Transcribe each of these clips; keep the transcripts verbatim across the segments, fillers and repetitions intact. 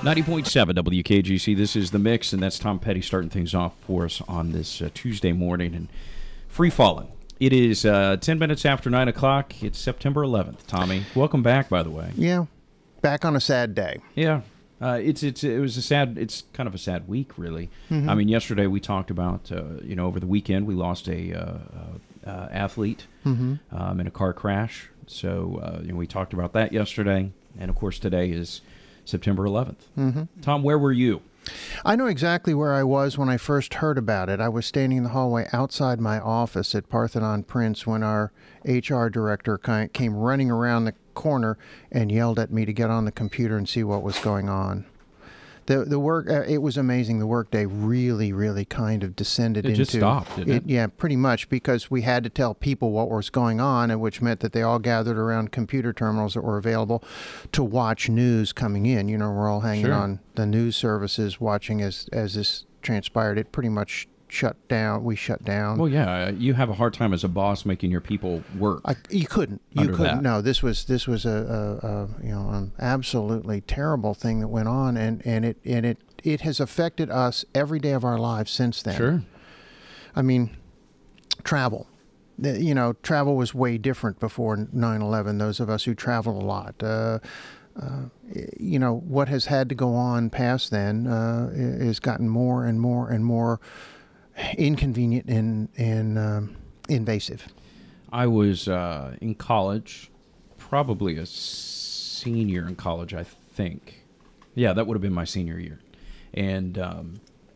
ninety point seven W K G C, this is The Mix, and that's Tom Petty starting things off for us on this uh, Tuesday morning. And free falling. It is uh, ten minutes after nine o'clock. It's September eleventh. Tommy, welcome back, by the way. Yeah, back on a sad day. Yeah, uh, it's it's it was a sad. It's kind of a sad week, really. Mm-hmm. I mean, yesterday we talked about uh, you know over the weekend we lost a uh, uh, uh, athlete Mm-hmm. um, in a car crash. So uh, you know we talked about that yesterday, and of course today is September eleventh. Mm-hmm. Tom, where were you? I know exactly where I was when I first heard about it. I was standing in the hallway outside my office at Parthenon Prince when our H R director came running around the corner and yelled at me to get on the computer and see what was going on. The the work uh, it was amazing. The workday really, really kind of descended It into just stopped, didn't it? Yeah, pretty much, because we had to tell people what was going on, and which meant that they all gathered around computer terminals that were available to watch news coming in. You know, we're all hanging Sure. on the news services, watching as as this transpired. It pretty much shut down. We shut down. Well, yeah, uh, you have a hard time as a boss making your people work. I, you couldn't. You Under couldn't. that. No, this was this was a, a, a you know an absolutely terrible thing that went on, and, and it and it it has affected us every day of our lives since then. Sure. I mean, travel. The- You know, travel was way different before nine eleven. Those of us who travel a lot. Uh, uh, you know, what has had to go on past then uh, has gotten more and more and more inconvenient and and um, invasive. I was uh, in college, probably a senior in college, I think. Yeah, that would have been my senior year. And um,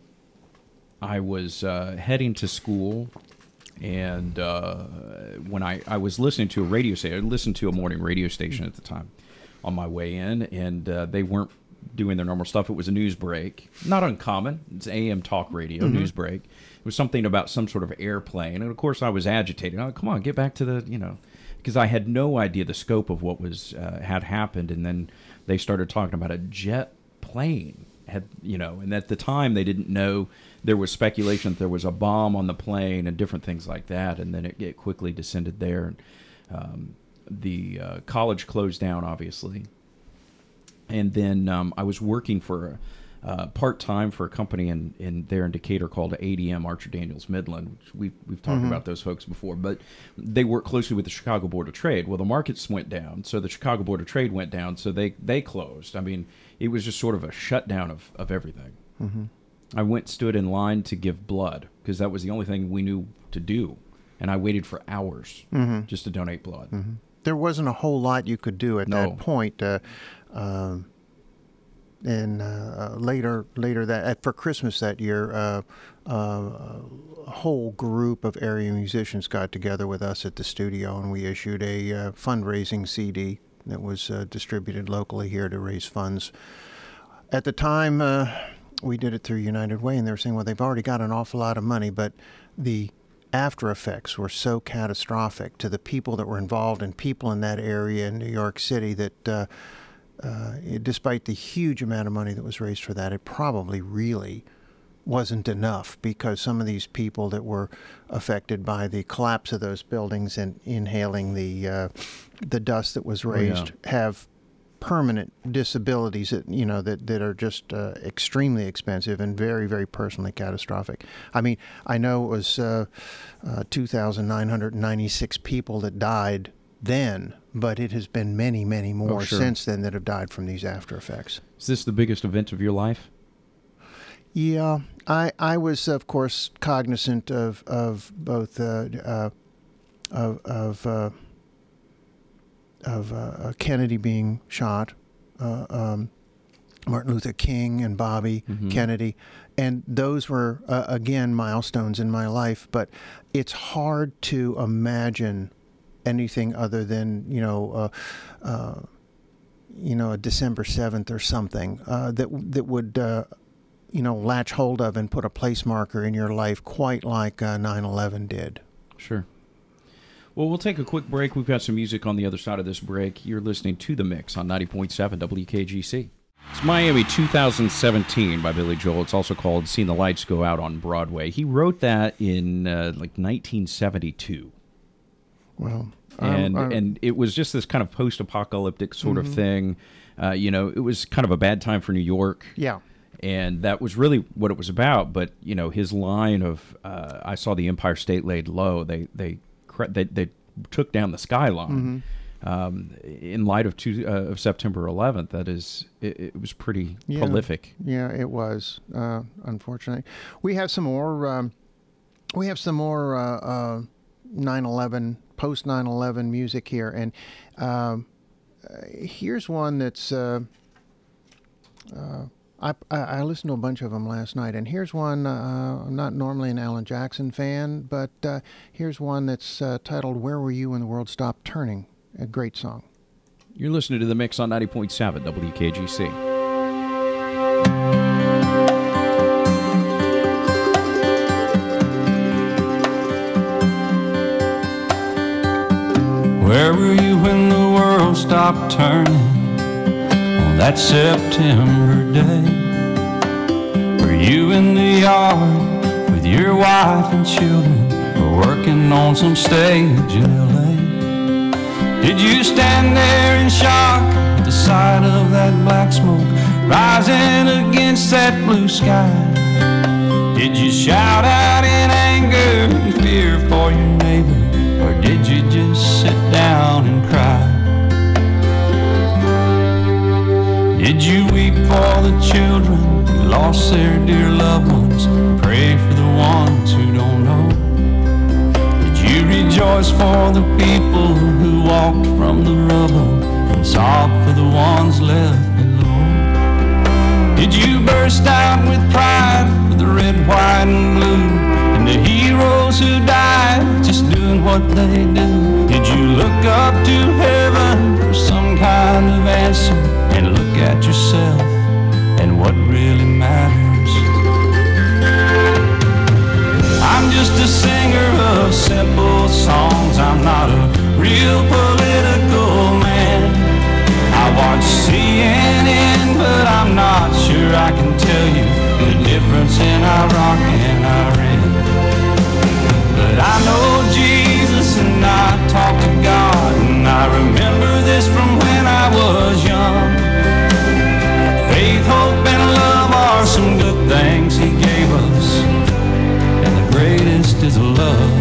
I was uh, heading to school, and uh, when I, I was listening to a radio station, I listened to a morning radio station at the time on my way in, and uh, they weren't doing their normal stuff. It was a news break. Not uncommon. It's A M talk radio, Mm-hmm. news break. It was something about some sort of airplane. And, of course, I was agitated. Oh, come on, get back to the, you know, because I had no idea the scope of what was uh, had happened. And then they started talking about a jet plane. Had, you know, and at the time they didn't know. There was speculation that there was a bomb on the plane and different things like that. And then it, it quickly descended there. And um, the uh, college closed down, obviously. And then um, I was working for uh, part-time for a company in, in there in Decatur called A D M, Archer Daniels Midland. Which we've, we've talked Mm-hmm. about those folks before. But they work closely with the Chicago Board of Trade. Well, the markets went down, so the Chicago Board of Trade went down, so they, they closed. I mean, it was just sort of a shutdown of, of everything. Mm-hmm. I went, stood in line to give blood, because that was the only thing we knew to do. And I waited for hours Mm-hmm. just to donate blood. Mm-hmm. There wasn't a whole lot you could do at No. that point. Uh, um, and uh, later, later that uh, for Christmas that year, uh, uh, a whole group of area musicians got together with us at the studio, and we issued a uh, fundraising C D that was uh, distributed locally here to raise funds. At the time, uh, we did it through United Way, and they were saying, well, they've already got an awful lot of money, but the after effects were so catastrophic to the people that were involved and people in that area in New York City that uh, uh, it, despite the huge amount of money that was raised for that, it probably really wasn't enough, because some of these people that were affected by the collapse of those buildings and inhaling the uh, the dust that was raised yeah. have permanent disabilities that you know that, that are just uh, extremely expensive and very, very personally catastrophic. I mean, I know it was uh, uh, two thousand nine hundred ninety-six people that died then, but it has been many, many more Oh, sure. since then that have died from these after effects. Is this the biggest event of your life? Yeah, I I was of course cognizant of of both uh, uh, of of. Uh, of uh, Kennedy being shot, uh, um, Martin Luther King and Bobby Mhm. Kennedy, and those were, uh, again, milestones in my life, but it's hard to imagine anything other than, you know, uh, uh, you know, a December seventh or something uh, that, that would, uh, you know, latch hold of and put a place marker in your life quite like uh, nine eleven did. Sure. Well, we'll take a quick break. We've got some music on the other side of this break. You're listening to The Mix on ninety point seven W K G C. It's Miami two thousand seventeen by Billy Joel. It's also called Seen the Lights Go Out on Broadway. He wrote that in uh, like nineteen seventy-two. Well, And I'm- I'm- and it was just this kind of post-apocalyptic sort Mm-hmm. of thing. Uh, you know, it was kind of a bad time for New York. Yeah. And that was really what it was about. But, you know, his line of, uh, I saw the Empire State laid low. They they they, they took down the skyline. Mm-hmm. um, in light of, two, uh, of September eleventh. That is, it, it was pretty yeah. prolific. Yeah, it was, uh, unfortunately. We have some more, um, we have some more uh, uh, nine eleven, post nine eleven music here. And um, here's one that's... Uh, uh, I, I listened to a bunch of them last night, and here's one. Uh, I'm not normally an Alan Jackson fan, but uh, here's one that's uh, titled "Where Were You When the World Stopped Turning?" A great song. You're listening to The Mix on ninety point seven W K G C. Where were you when the world stopped turning? That September day, were you in the yard with your wife and children, or working on some stage in L A? Did you stand there in shock at the sight of that black smoke rising against that blue sky? Did you shout out in anger and fear for your neighbor, or did you just sit down and cry? Did you weep for the children who lost their dear loved ones? Pray for the ones who don't know? Did you rejoice for the people who walked from the rubble and sob for the ones left below? Did you burst out with pride for the red, white, and blue, and the heroes who died just doing what they do? Did you look up to heaven for some kind of answer, and look at yourself and what really matters? I'm just a singer of simple songs. I'm not a real political man. I watch C N N, but I'm not sure I can tell you the difference in Iraq and Iran. But I know Jesus and I talk to God, and I remember this from when I was young. Faith, hope, and love are some good things He gave us, and the greatest is love.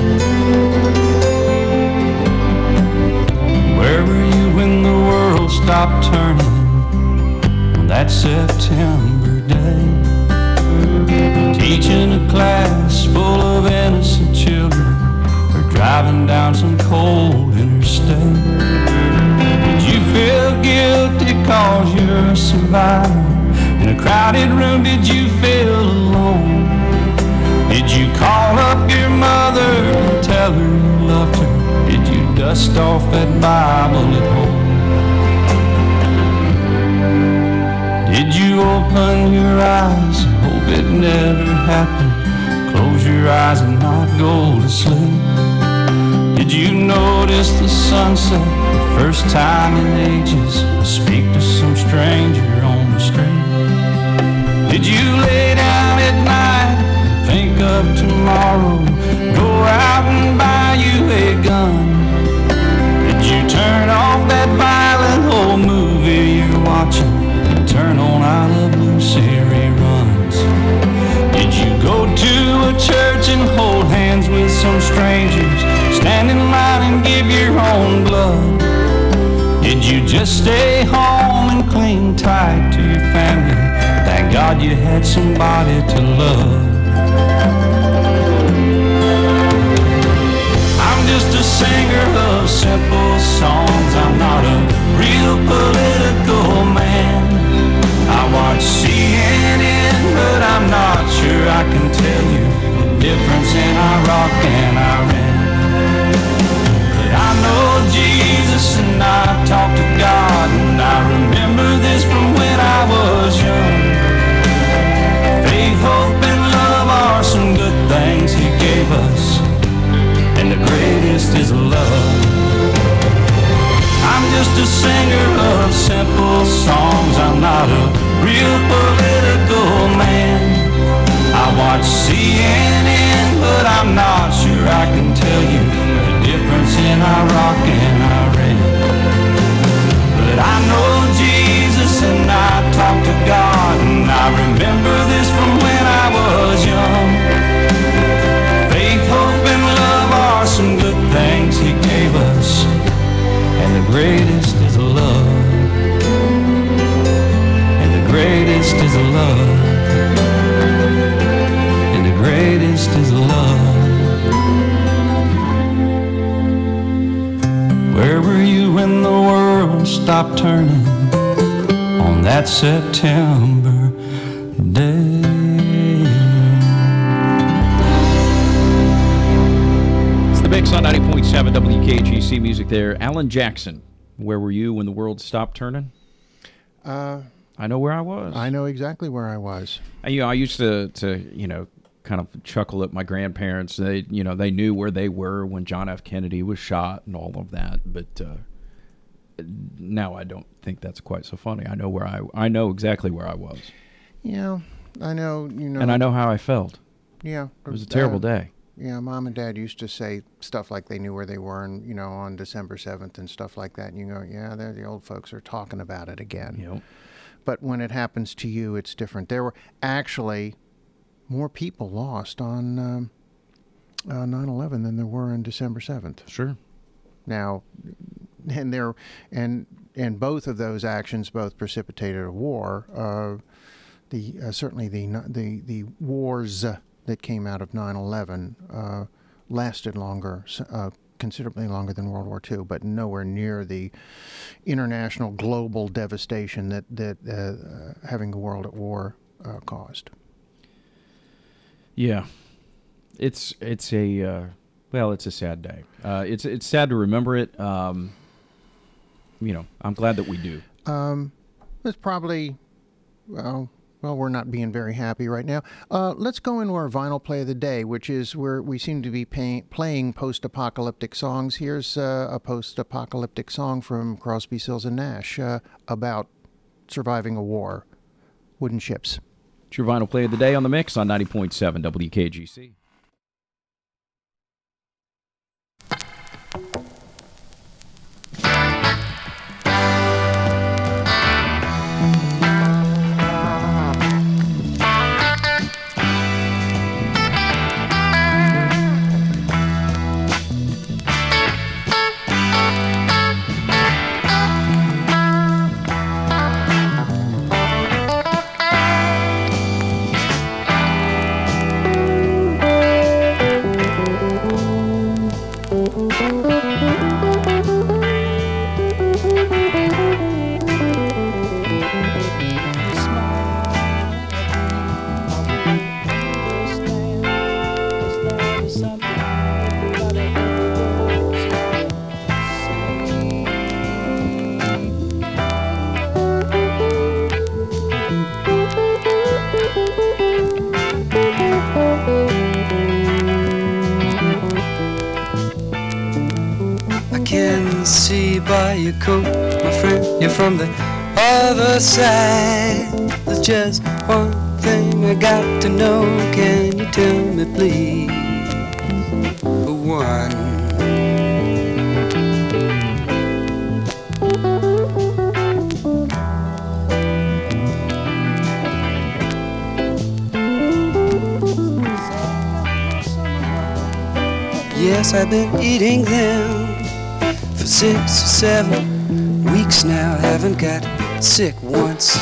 Where were you when the world stopped turning on that September day? Teaching a class full of innocent children, or driving down some cold interstate? Did you feel guilty cause you're a survivor? In a crowded room, did you feel alone? Did you call up your mother and tell her you loved her? Did you dust off that Bible at home? Did you open your eyes and hope it never happened? Close your eyes and not go to sleep? Did you notice the sunset the first time in ages? Speak to some stranger on the street? Did you lay down at night and think of tomorrow? Go out and buy you a gun? Did you turn off that violent old movie you're watching and turn on I Love Lucy reruns? Did you go to a church and hold hands with some strangers, stand in line and give your own blood? Did you just stay home and cling tight to your family? Thank God you had somebody to love. I'm just a singer of simple songs. I'm not a real political man. I watch C N N, but I'm not sure I can tell you the difference in Iraq and Iran. But I know Jesus and I talk to God, and I remember this from when I was young. Faith, hope, and love are some good things He gave us, and the greatest is love. I'm just a singer of simple songs. I'm not a real political man. I watch C N N, but I'm not sure I can tell you the difference in Iraq and Iran. But I know Jesus and I talk to God, and I remember this from when I was young. Faith, hope, and love are some good things He gave us, and the greatest is love. And the greatest is love. And the greatest is love. Where were you when the world stopped turning on that September day? It's the Mix on ninety point seven W K G C music there. Alan Jackson, where were you when the world stopped turning? Uh, I know where I was. I know exactly where I was. I, you know, I used to, to, you know, kind of chuckle at my grandparents. They, you know, they knew where they were when John F. Kennedy was shot and all of that. But uh, now I don't think that's quite so funny. I know where I, I know exactly where I was. Yeah, I know, you know. And I know how I felt. Yeah. It was a terrible uh, day. Yeah, Mom and Dad used to say stuff like they knew where they were, and you know, on December seventh and stuff like that. And you go, yeah, they're, the old folks are talking about it again. Yep. But when it happens to you, it's different. There were actually more people lost on um, uh, nine eleven than there were on December seventh. Sure. Now, and there, and and both of those actions both precipitated a war. Uh, the uh, certainly the the the wars uh, that came out of nine eleven uh, lasted longer, uh, considerably longer than World War Two, but nowhere near the international global devastation that that uh, uh, having a world at war uh, caused. Yeah, it's it's a uh, well, it's a sad day. Uh, it's it's sad to remember it. Um, you know, I'm glad that we do. Um, it's probably well. Well, we're not being very happy right now. Uh, let's go into our vinyl play of the day, which is where we seem to be pay- playing post-apocalyptic songs. Here's uh, a post-apocalyptic song from Crosby, Stills and Nash uh, about surviving a war. Wooden Ships. It's your vinyl play of the day on the Mix on ninety point seven W K G C. By your coat, my friend, you're from the other side. There's just one thing I got to know. Can you tell me, please? One. Yes, I've been eating them for six or seven weeks now. Haven't got sick once.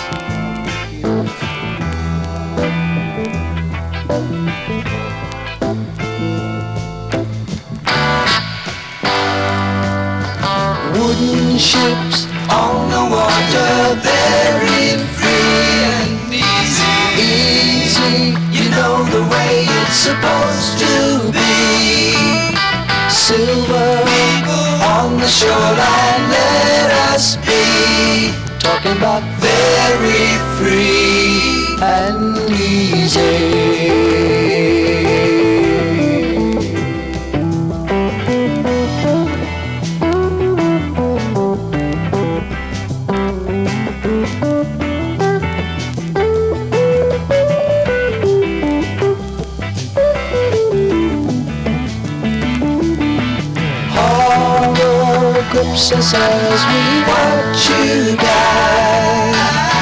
Wooden ships on the water, very free and easy. Easy, you know the way it's supposed to be. Silver on the shoreline, let us be talking about very free and easy. Grips us as we watch you die.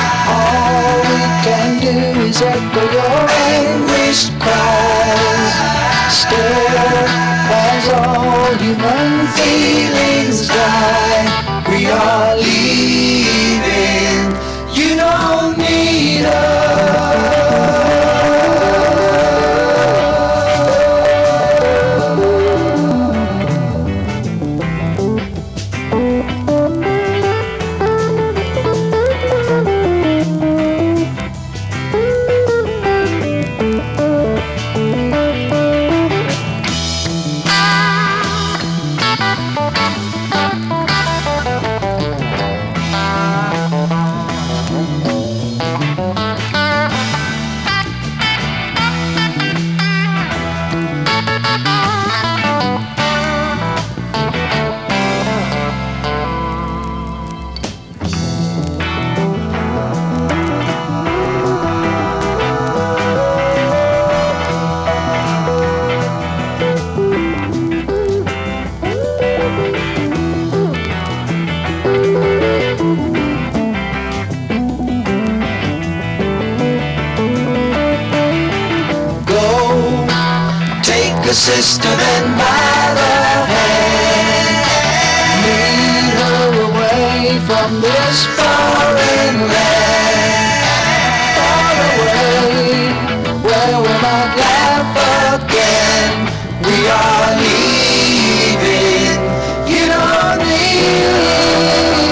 dreams echo your anguished cries. Still, as all human feelings die, we are leaving. You don't need us. A sister then by the hand, lead her away from this foreign land, far away, where we might laugh again. We are leaving, you don't need.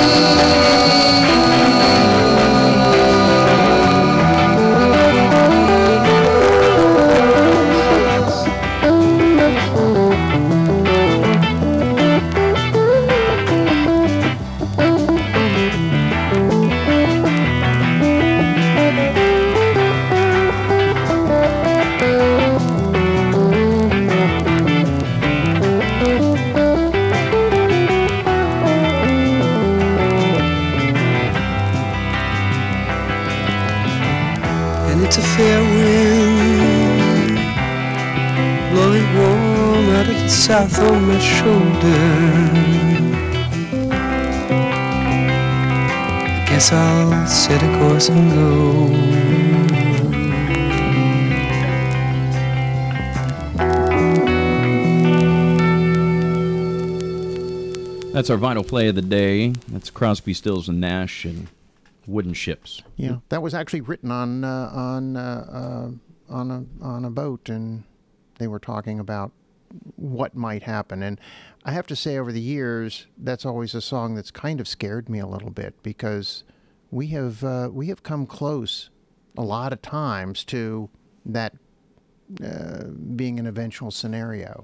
It's a fair wind blowing warm out of the south on my shoulder. Guess I'll set a course and go. That's our vinyl play of the day. That's Crosby, Stills and Nash and Wooden Ships. Yeah, that was actually written on uh, on uh, uh, on a on a boat, and they were talking about what might happen. And I have to say, over the years, that's always a song that's kind of scared me a little bit, because we have uh, we have come close a lot of times to that uh, being an eventual scenario.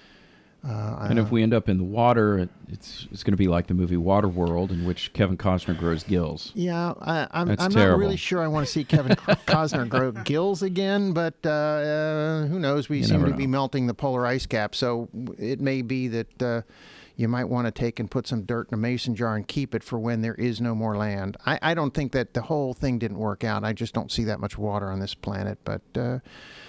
Uh, and if we end up in the water, it, it's it's going to be like the movie Waterworld, in which Kevin Costner grows gills. Yeah, I, I'm, That's I'm terrible. not really sure I want to see Kevin Costner grow gills again, but uh, uh, who knows? We You seem never to be know. melting the polar ice cap, so it may be that uh, you might want to take and put some dirt in a mason jar and keep it for when there is no more land. I, I don't think that the whole thing didn't work out. I just don't see that much water on this planet, but uh,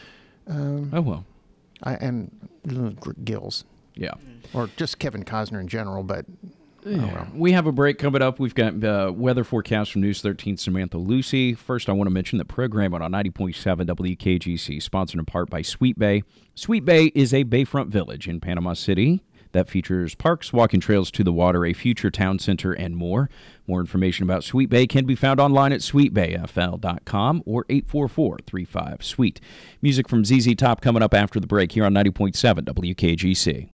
um, Oh, well. I, and uh, gills. Yeah. Or just Kevin Costner in general, but oh well. We have a break coming up. We've got uh, weather forecast from News thirteen, Samantha Lucy. First, I want to mention the program on ninety point seven W K G C, sponsored in part by Sweet Bay. Sweet Bay is a bayfront village in Panama City that features parks, walking trails to the water, a future town center, and more. More information about Sweet Bay can be found online at sweet bay f l dot com or eight four four, three five, SWEET. Music from Z Z Top coming up after the break here on ninety point seven W K G C.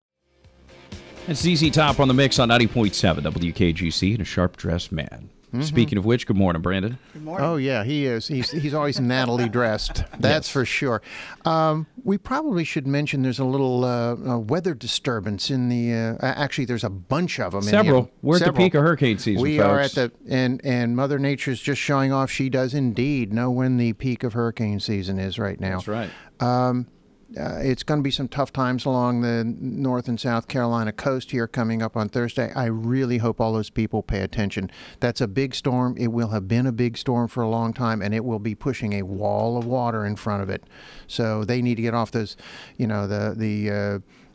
It's Z Z Top on the mix on ninety point seven W K G C and a sharp-dressed man. Mm-hmm. Speaking of which, good morning, Brandon. Good morning. Oh, yeah, he is. He's he's always Natalie dressed. That's Yes. for sure. Um, we probably should mention there's a little uh, uh, weather disturbance in the. Uh, actually, there's a bunch of them. Several. In the, We're at the several. peak of hurricane season, We folks. are at the and and Mother Nature's just showing off. She does indeed know when the peak of hurricane season is right now. That's right. Um, uh, it's going to be some tough times along the North and South Carolina coast here coming up on Thursday. I really hope all those people pay attention. That's a big storm. It will have been a big storm for a long time, and it will be pushing a wall of water in front of it. So they need to get off those, you know, the the. Uh,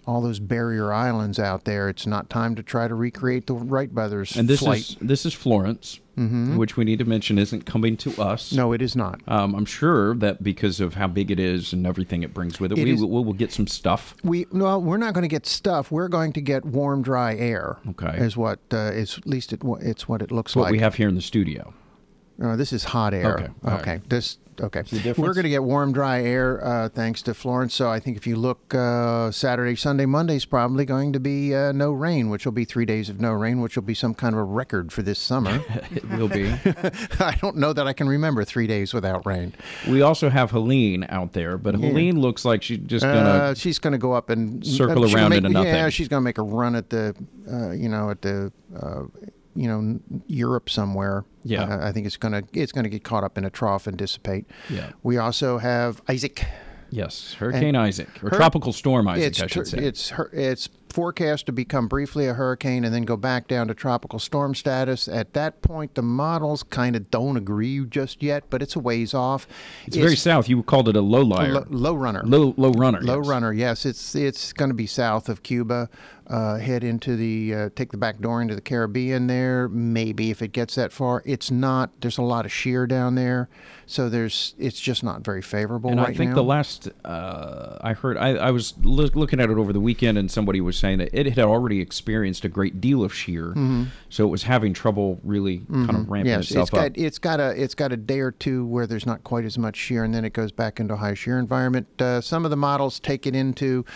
all those barrier islands out there. It's not time to try to recreate the Wright brothers And this flight. is this is Florence, Mhm. which we need to mention isn't coming to us. No, it is not. Um, I'm sure that because of how big it is and everything it brings with it, It we is- will, we will get some stuff. We no, we're not going to get stuff. We're going to get warm, dry air. Okay. Is what uh, is at least it, it's what it looks It's what like. we have here in the studio. Uh, this is hot air. Okay, all right. Okay. This okay. the difference? We're going to get warm, dry air uh, thanks to Florence. So I think if you look, uh, Saturday, Sunday, Monday's probably going to be uh, no rain, which will be three days of no rain, which will be some kind of a record for this summer. It will be. I don't know that I can remember three days without rain. We also have Helene out there, but Helene looks like she's just gonna. Uh, she's going to go up and circle uh, she'll around make, into nothing. Yeah, she's going to make a run at the, uh, you know, at the, uh, you know, Europe somewhere. Yeah. Uh, I think it's going to it's going to get caught up in a trough and dissipate. Yeah. We also have Isaac. Yes, Hurricane Isaac or Her- Tropical Storm Isaac, It's I should tur- say. it's her, it's forecast to become briefly a hurricane and then go back down to tropical storm status. At that point, the models kind of don't agree just yet, but it's a ways off. It's, very south. You called it a low liar. low, low runner. Low low runner. Low yes. runner, yes. It's it's going to be south of Cuba. Uh, head into the uh, take the back door into the Caribbean there. Maybe if it gets that far, it's not. There's a lot of shear down there, so there's it's just not very favorable And right I think now. the last uh, I heard, I, I was loo- looking at it over the weekend, and somebody was saying that it had already experienced a great deal of shear, so it was having trouble really kind of ramping Yes, itself it's got up. it's got a it's got a day or two where there's not quite as much shear, and then it goes back into a high shear environment. Uh, some of the models take it into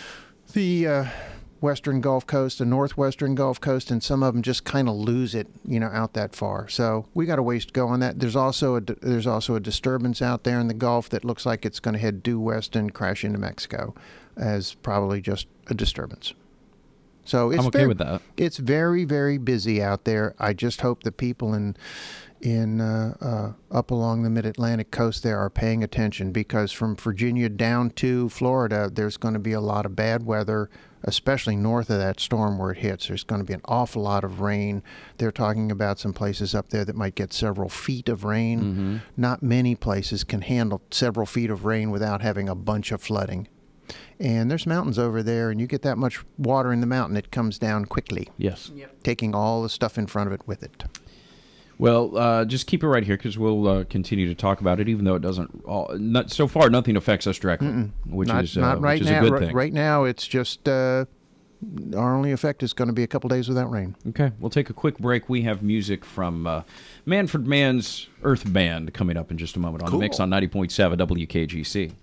the uh, western Gulf Coast, the northwestern Gulf Coast, and some of them just kind of lose it, you know, out that far. So we got a ways to go on that. There's also a there's also a disturbance out there in the Gulf that looks like it's going to head due west and crash into Mexico, as probably just a disturbance. So it's I'm okay very, with that. It's very, very busy out there. I just hope the people in in uh, uh, up along the Mid-Atlantic coast there are paying attention, because from Virginia down to Florida, there's going to be a lot of bad weather, especially north of that storm where it hits. There's going to be an awful lot of rain. They're talking about some places up there that might get several feet of rain. Mm-hmm. Not many places can handle several feet of rain without having a bunch of flooding. And there's mountains over there, and you get that much water in the mountain, it comes down quickly, Yes. taking all the stuff in front of it with it. Well, uh, just keep it right here because we'll uh, continue to talk about it, even though it doesn't. All, not, so far, nothing affects us directly, which not is uh, not right which is now. a good ri- thing. Right now, it's just uh, our only effect is going to be a couple days without rain. Okay, we'll take a quick break. We have music from uh, Manfred Mann's Earth Band coming up in just a moment on Cool. the mix on ninety point seven W K G C.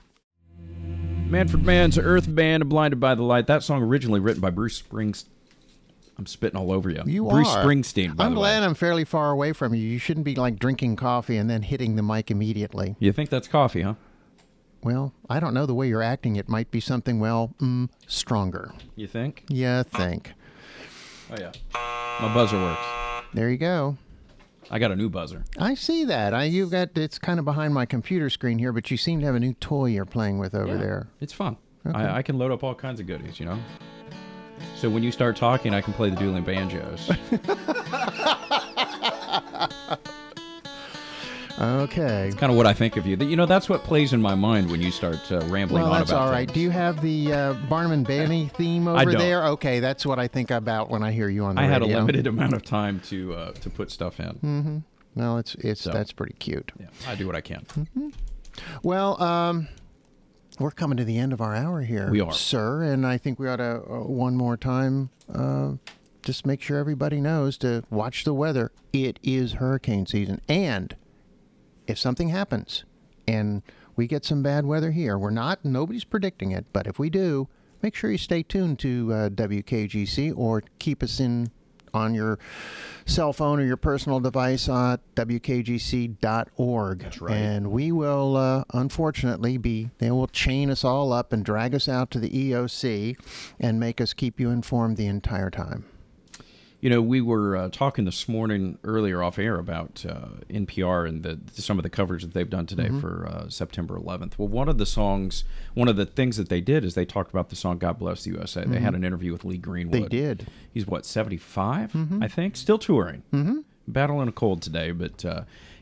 Manfred Mann's Earth Band, Blinded by the Light. That song originally written by Bruce Springsteen. I'm spitting all over you. You Bruce are. Springsteen, by I'm the glad way. I'm fairly far away from you. You shouldn't be like drinking coffee and then hitting the mic immediately. You think that's coffee, huh? Well, I don't know the way you're acting. It might be something, well, mm, stronger. You think? Yeah, think. Oh, yeah. My buzzer works. There you go. I got a new buzzer. I see that. I you've got it's kind of behind my computer screen here, but you seem to have a new toy you're playing with over there. It's fun. Okay. I, I can load up all kinds of goodies, you know? So when you start talking, I can play the dueling banjos. Okay. Kind of what I think of you. That- You know, that's what plays in my mind when you start uh, rambling Well, on that's about all right. things. Do you have the uh, Barnum and Bailey theme over I don't. there? Okay, that's what I think about when I hear you on the I had radio. a limited amount of time to uh, to put stuff in. Mm-hmm. Well, it's it's So. that's pretty cute. Yeah, I do what I can. Well, um, we're coming to the end of our hour here. We are. sir, and I think we ought to uh, one more time uh, just make sure everybody knows to watch the weather. It is hurricane season, and if something happens and we get some bad weather here, we're not, nobody's predicting it, but if we do, make sure you stay tuned to uh, W K G C or keep us in on your cell phone or your personal device at W K G C dot org. That's right. And we will, uh, unfortunately, be, they will chain us all up and drag us out to the E O C and make us keep you informed the entire time. You know, we were uh, talking this morning earlier off air about uh, N P R and the, some of the coverage that they've done today Mm-hmm. for uh, September eleventh. Well, one of the songs, one of the things that they did is they talked about the song "God Bless the U S A." They had an interview with Lee Greenwood. Mm-hmm. They did. He's what, seventy-five, I think, still touring, mm-hmm. battling a cold today, but uh,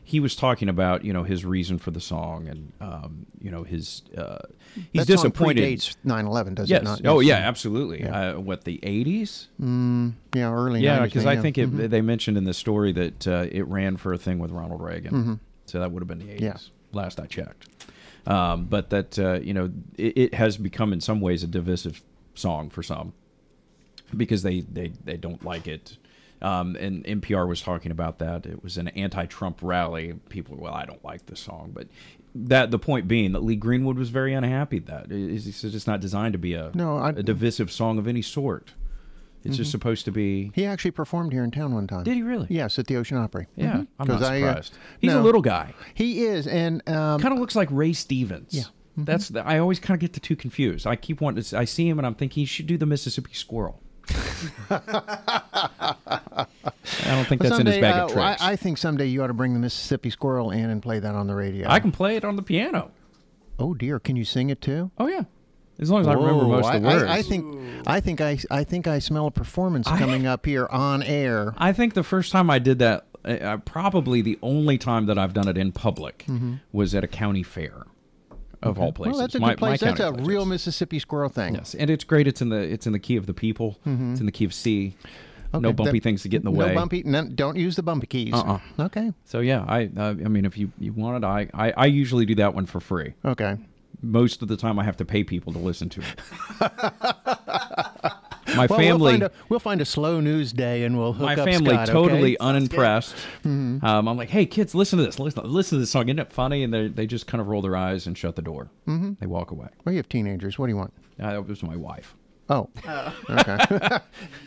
he was talking about, you know, his reason for the song, and um, you know, his uh, he's that song disappointed. predates nine eleven, does yes. it not? Oh Yes. yeah, absolutely. Yeah. Uh, what, the eighties? Mm, yeah, early Yeah, nineties. because I yeah. think it, Mhm. they mentioned in the story that uh, it ran for a thing with Ronald Reagan, Mm-hmm. so that would have been the eighties. Yeah. Last I checked. Um, but that uh, you know, it, it has become in some ways a divisive song for some, because they they, they don't like it. Um, and N P R was talking about that. It was an anti-Trump rally. People were, well, I don't like this song. But that the point being that Lee Greenwood was very unhappy that. He said it's not designed to be a, No, I- a divisive song of any sort. It's just supposed to be... He actually performed here in town one time. Did he really? Yes, at the Ocean Opry. Yeah, Mhm. I'm not 'Cause I, uh, surprised. He's a no. little guy. He is, and um, Kind of looks like Ray Stevens. Yeah. That's the, I always kind of get the two confused. I keep wanting to... I see him and I'm thinking he should do the Mississippi Squirrel. I don't think But that's in his someday, bag uh, of tricks. I, I think someday you ought to bring the Mississippi Squirrel in and play that on the radio. I can play it on the piano. Oh dear, can you sing it too? Oh yeah, as long as I remember Whoa, most of the I, words. I, I think, I think, I, I think I smell a performance coming up here on air. I think the first time I did that, uh, probably the only time that I've done it in public, was at a county fair, of all places. Well, that's a My- good place. my That's a county place, real yes. Mississippi Squirrel thing. Yes, and it's great. It's in the it's in the key of the people. It's in the key of C. Okay, No bumpy that- things to get in the no way. bumpy. No, don't use the bumpy keys. Uh-uh. Okay. So yeah, I uh, I mean, if you you wanted, I, I I usually do that one for free. Okay. Most of the time, I have to pay people to listen to it. My Well, family. We'll find, a, we'll find a slow news day and we'll hook My up family Scott, totally okay? unimpressed. Um, I'm like, hey kids, listen to this. Listen, listen to this song. Isn't it funny? And they they just kind of roll their eyes and shut the door. Mm-hmm. They walk away. Well, you have teenagers. What do you want? Uh, that was my wife. Oh. Okay.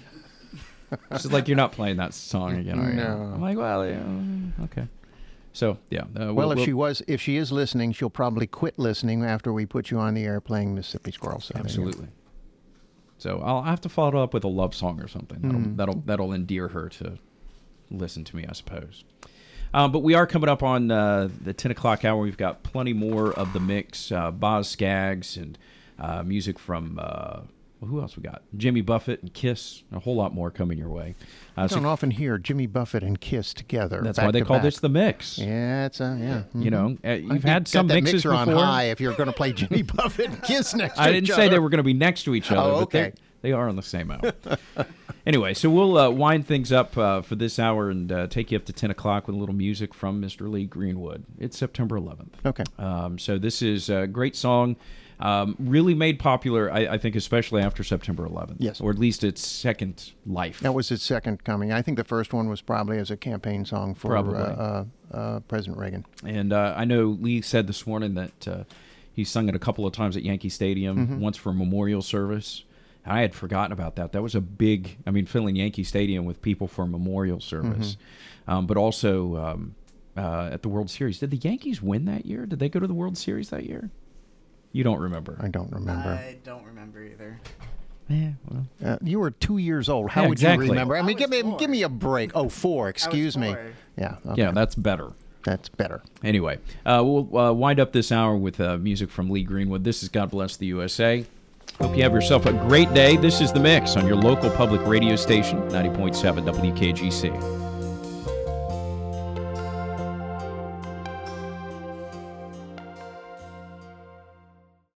She's like, you're not playing that song again, are you? No. I'm like, well, yeah, okay. So yeah. Uh, Well, if we'll- she was, if she is listening, she'll probably quit listening after we put you on the air playing Mississippi Squirrel. So there you go. absolutely. So I'll have to follow up with a love song or something. That'll Mm-hmm. that'll, that'll endear her to listen to me, I suppose. Um, but we are coming up on uh, the ten o'clock hour. We've got plenty more of the mix. Uh, Boz Scaggs and uh, music from, uh, well, who else we got? Jimmy Buffett and Kiss. A whole lot more coming your way. Uh, I so don't often hear Jimmy Buffett and Kiss together. that's back why they to call back. this the mix. Yeah, it's a yeah. mhm. You know, uh, you've You've had got some that mixes mixer on before. high if you're going to play Jimmy Buffett and Kiss next to I didn't each say other. they were going to be next to each other, Oh, but they okay. they are on the same hour. Anyway, so we'll uh, wind things up uh, for this hour and uh, take you up to ten o'clock with a little music from Mister Lee Greenwood. It's September eleventh. Okay. Um, so this is a great song, um, really made popular, I, I think, especially after September eleventh. Yes. Or at least its second life. That was its second coming. I think the first one was probably as a campaign song for uh, Probably. uh, uh, President Reagan. And uh, I know Lee said this morning that uh, he sung it a couple of times at Yankee Stadium, Mm-hmm. once for a memorial service. I had forgotten about that. That was a big, I mean, filling Yankee Stadium with people for a memorial service. Mm-hmm. Um, but also um, uh, at the World Series. Did the Yankees win that year? Did they go to the World Series that year? You don't remember. I don't remember. I don't remember either. Yeah, well, Uh, you were two years old. How Yeah, would exactly. you remember? I I mean, was give me four. give me a break. Oh, four. Excuse me. four. Yeah. Okay. yeah, that's better. That's better. Anyway, uh, we'll uh, wind up this hour with uh, music from Lee Greenwood. This is God Bless the U S A. Hope you have yourself a great day. This is The Mix on your local public radio station, ninety point seven W K G C.